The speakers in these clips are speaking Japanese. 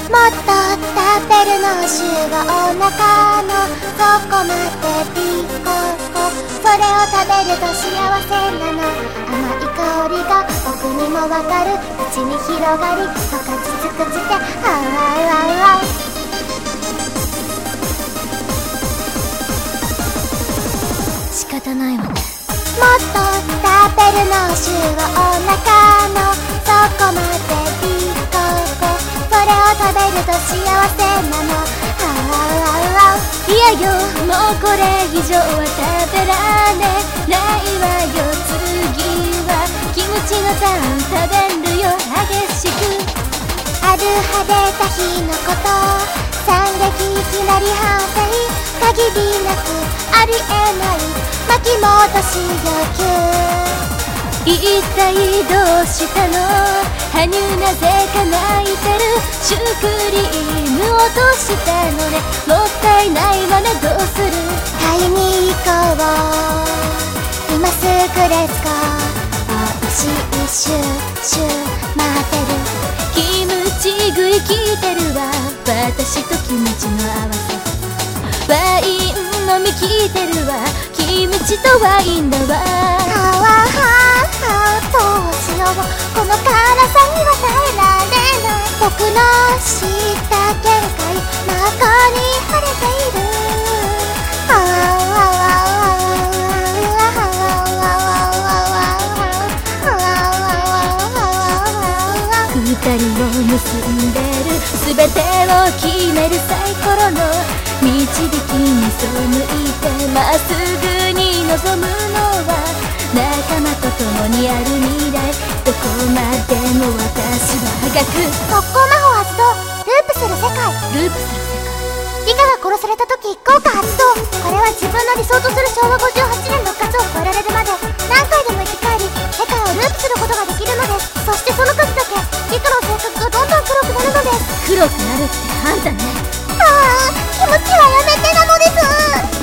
もっと食べるの週はお腹の底までピココ、それを食べると幸せなの。甘い香りが僕にもわかる。口に広がり十勝尽くしてハウハウハウハウ。仕方ないわね。もっと食べるの週はお腹の底までピココ、それを食べると幸せなの。いやよ、もうこれ以上は食べられないわよ。次はキムチのタン食べるよ、激しく。ある派出た日のこと、惨劇いきなり反省、限りなくありえない巻き戻し要求。一体どうしたの？羽生なぜか泣いてる。シュークリーム落としたのね。もったいないわね、どうする？買いに行こう、今すぐレッツゴー。おいしいシューシュー待ってる。キムチ食いきってるわ、私とキムチの合わせ。ワイン飲みきってるわ、キムチとワインだわ。どうしよう、この辛さには耐えられない。僕の知った限界、中に晴れている。二人を結んでる、全てを決めるサイコロの導きに背いてまっすぐに臨むのは仲間と共にある未来。どこまでも私はあがく。特攻魔法発動、ループする世界。ループする世界。リカが殺された時効果発動。これは自分の理想とする昭和58年の数を超えられるまで何回でも生き返り世界をループすることができるのです。そしてその時だけリカの性格がどんどん黒くなるのです。黒くなるってあんたね。気持ちはやめてなのです。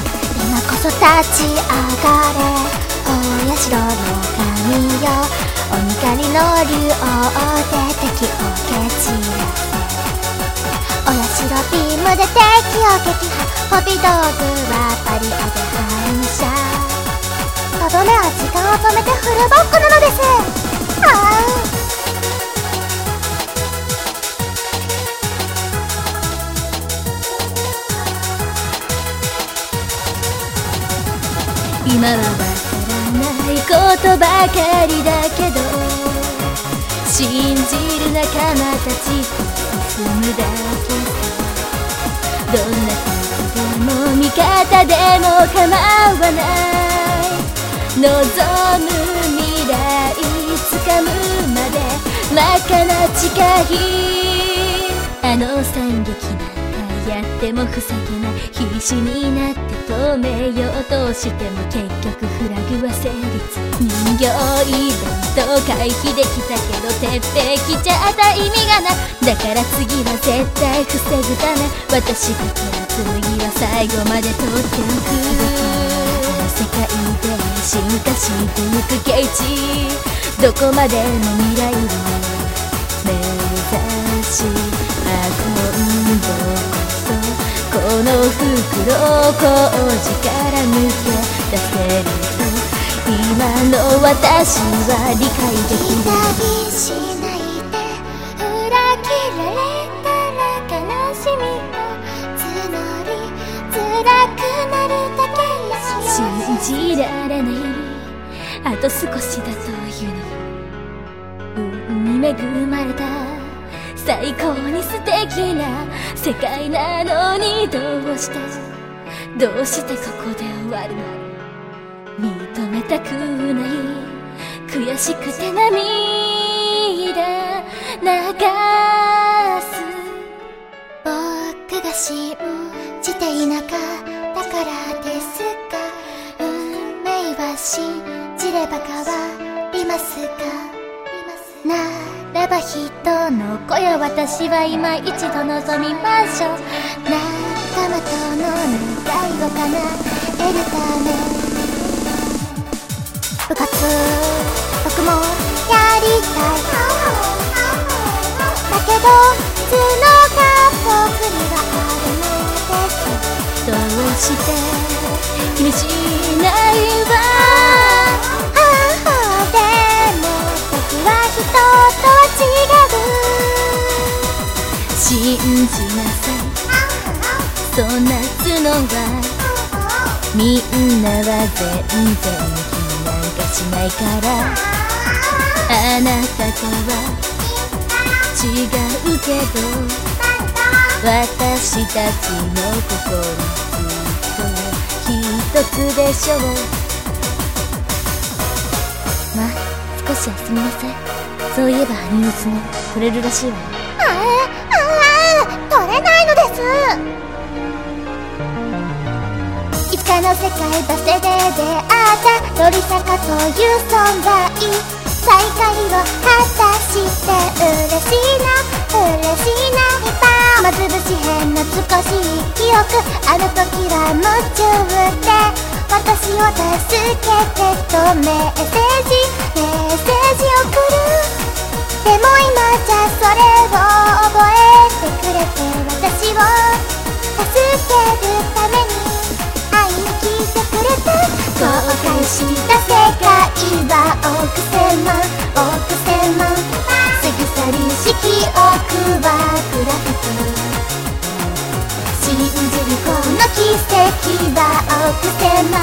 今こそ立ち上がれ、お社の神よ。鬼狩りの竜王で敵を蹴散らせ。お社ビームで敵を撃破。飛び道具はバリアで反射。とどめは時間を止めてフルバックなのです。今はわからないことばかりだけど、信じる仲間たちと進むだけさ。どんな敵でも味方でも構わない。望む未来掴むまで真っ赤な誓い。あの惨劇なんかやっても防げない。必死になって止めようとしても結局フラグは成立。人形イベント回避できたけど鉄壁来ちゃった意味がない。だから次は絶対防ぐため私が次は最後まで取っておく。世界で進化してゆくケイチ、どこまでも未来を目指し、今度こそこの袋を工事から抜け出せると今の私は理解できる。期待しないで、裏切られたら悲しみを募り辛くなるだけよ。信じられない、あと少しだというの。運に恵まれた最高に素敵な世界なのにどうしてここで終わるの。認めたくない悔しくて涙流す。僕が信じていなかったからですか。運命は信じれば変わりますか。ならば人の声を私は今一度望みましょう。仲間との願いを叶えるため部活僕もやりたい。だけど角が僕にはあるのです。 どうして君しないわ。 でも僕は人とは違う。 信じなさい、そんな頭脳は。みんなは全然気なんかしないから。あなたとは違うけど、私たちの心ずっと一つでしょう。まあ少し休みなさい。そういえば羽生の相撲取れるらしいわよ。 取れないのです。いつかの世界バスで出会ったロリサカという存在、再会を果たして嬉しいな嬉しいな。まずぶし変な少しい記憶、あの時は夢中で私を助けてとメッセージ送る。でも今じゃそれを覚えてくれて、私を助けるために会いに来てくれた。後悔した世界は億千万過ぎ去りし記憶はグラフィック。信じるこの奇跡は億千万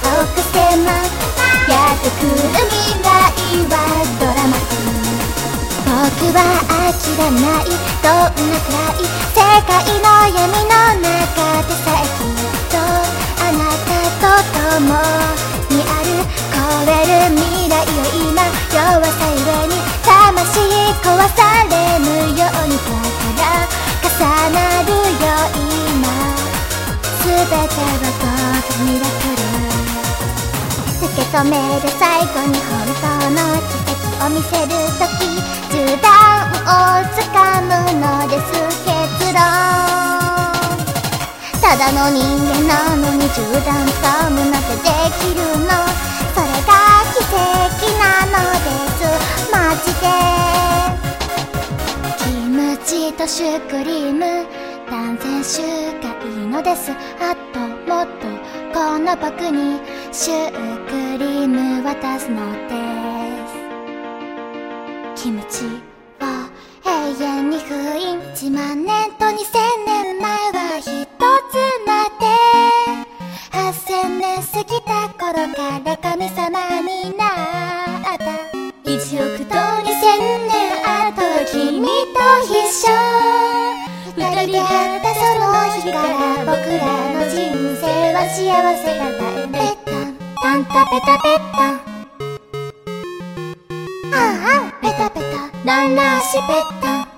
やってくる未来はドラマティック。僕は諦めない、どんなくらい世界の闇の中でさえきっとあなたと共にある。超える未来を今弱さゆえに魂壊されぬようにだから重なるよ今全ては僕ミラクル。受け止める最後に本当の奇跡を見せるとき、銃弾をつかむのです結論。ただの人間なのに銃弾つかむなんてできるの、それが奇跡なのですマジで。キムチとシュークリーム断然シューがいいのです。あともっとこの僕にシュークリーム渡すのです。キムチを永遠に封印、1万年と2000年前は一つまで、8000年過ぎた頃から神様になった。1億と2000年あとは君と一緒。二人で会ったその日から僕らの人生は幸せだった。ペッタンタンタペタペッタン、ペタペタランラーシペッタン、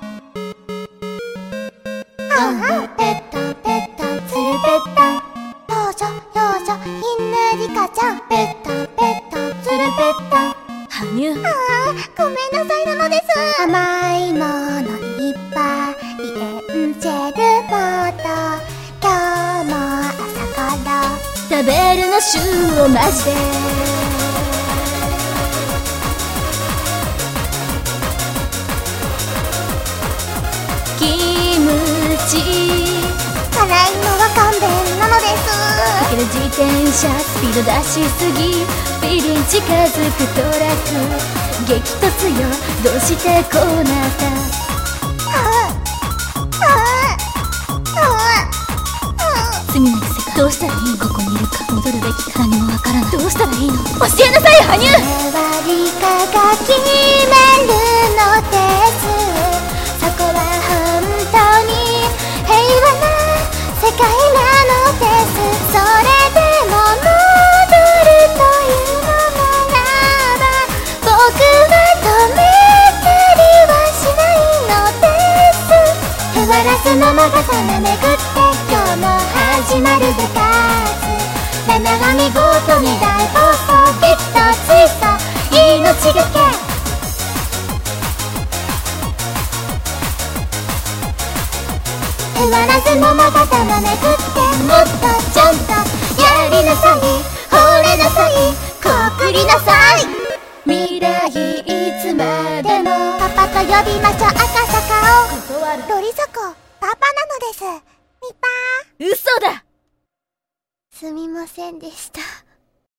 ペッタンペッタンツルペッタン、幼女ひんぬりかちゃん、ペッタンペッタンツルペッタン。 羽生、 ごめんなさいなのです。甘いものいっぱいエンジェルモード、今日も朝から食べるのシューをマジで。キムチ辛いのは勘弁なのです。 かける自転車スピード出しすぎ、フィリン近づくトラック激突よ、どうしてこうなった。罪なくせか、どうしたらいいの。ここにいるか戻るべきか、何もわからない。どうしたらいいの、教えなさい羽生。 我は理科が決めるのです。そこは本当に平和な世界なのです。それでも戻るというのならば、僕は止めたりはしないのです。変わらずのまがさまめぐって今日も始まる部活、七神ごとに大暴走、きっとツイスト命がけ。変わらずもまがたまめぐってもっとちゃんとやりなさい、惚れなさい、告りなさい。未来いつまでもパパと呼びましょう赤坂を。 断る。 ロリサコパパなのです。ミパー。 嘘だ。 すみませんでした。